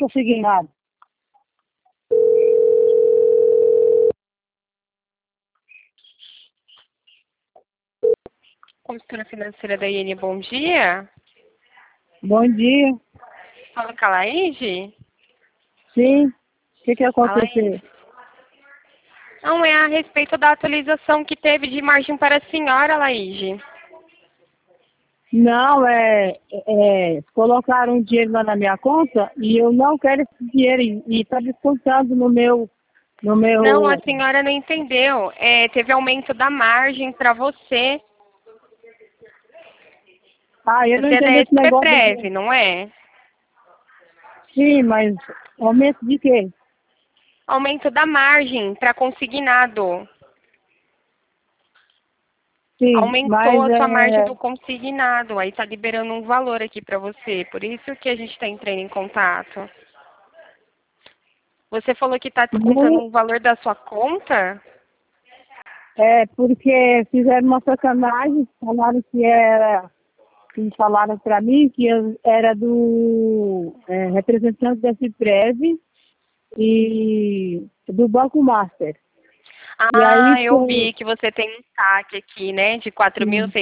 consignado. Consultora financeira da IN, bom dia. Bom dia. Fala com a Laide? Sim. O que aconteceu? Laide. Não, é a respeito da atualização que teve de margem para a senhora, Laide. Não, colocaram um dinheiro lá na minha conta e eu não quero esse dinheiro e está descontando no meu... Não, a senhora não entendeu. Teve aumento da margem para você. Ah, eu não Você é da entendi esse negócio. SPPrev, não é? Sim, mas aumento de quê? Aumento da margem para consignado. Sim, Aumentou mas a sua margem do consignado. Aí está liberando um valor aqui para você. Por isso que a gente está entrando em contato. Você falou que está descontando um valor da sua conta? porque fizeram uma sacanagem, falaram para mim que eu era do representante da Ciprev e do Banco Master. E aí Eu vi que você tem um saque aqui, né, de R$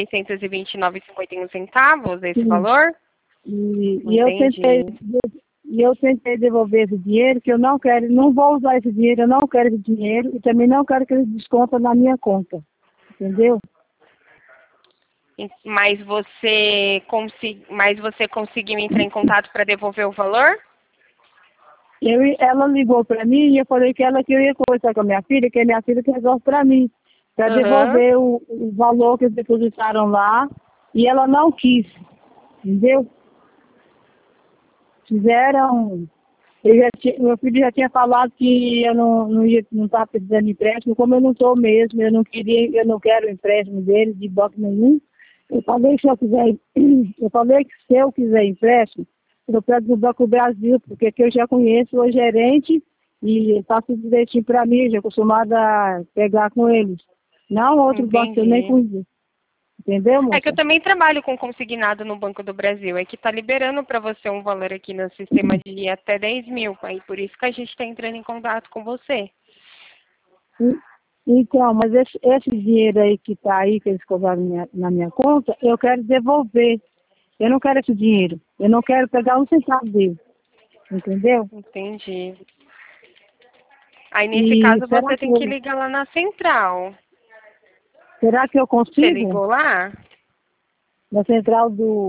4.629,51, esse sim, valor? e Entendi. eu tentei devolver esse dinheiro, que eu não quero, não vou usar esse dinheiro, eu não quero esse dinheiro e também não quero que eles descontam na minha conta, entendeu? Mas você conseguiu entrar em contato para devolver o valor? Ela ligou para mim e eu falei que ela queria conversar com a minha filha, que a minha filha que resolve para mim, para Aham. devolver o valor que eles depositaram lá, e ela não quis, entendeu? Fizeram. Meu filho já tinha falado que eu não estava precisando de empréstimo, como eu não estou mesmo, eu não quero empréstimo dele de banco nenhum. Eu falei que se eu quiser empréstimo, eu pego do Banco Brasil, porque aqui eu já conheço o gerente e ele passa direitinho para mim, já acostumada a pegar com eles. Não outro banco que eu nem Entendi. conheço. Entendeu, É que eu moça? também trabalho com consignado no Banco do Brasil. É que está liberando para você um valor aqui no sistema de até 10 mil. Aí por isso que a gente está entrando em contato com você. Então, mas esse dinheiro aí que está aí, que eles cobraram na minha conta, eu quero devolver. Eu não quero esse dinheiro. Eu não quero pegar um centavo dele. Entendeu? Entendi. Aí nesse E caso você tem que ligar lá na central. será que eu Você consigo? ligou lá? Na central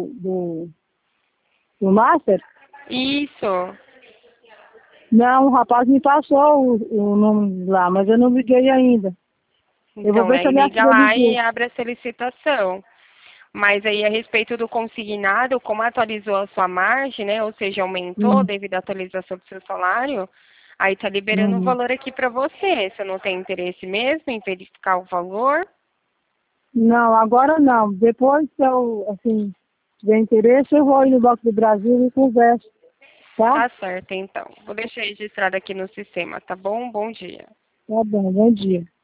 do Master? Isso. Não, o rapaz me passou o nome lá, mas eu não liguei ainda. Eu vou Então, ver se aí a minha liga filha lá e ligou. abre a solicitação. Mas aí, a respeito do consignado, como atualizou a sua margem, né? Ou seja, aumentou Hum, devido à atualização do seu salário, aí tá liberando o uhum. valor aqui para você. Você não tem interesse mesmo em verificar o valor? Não, agora não. Depois, se eu, assim, tiver interesse, eu vou aí no Banco do Brasil e converso, tá? Tá certo, então. Vou deixar registrado aqui no sistema, tá bom? Bom dia. Tá bom, bom dia.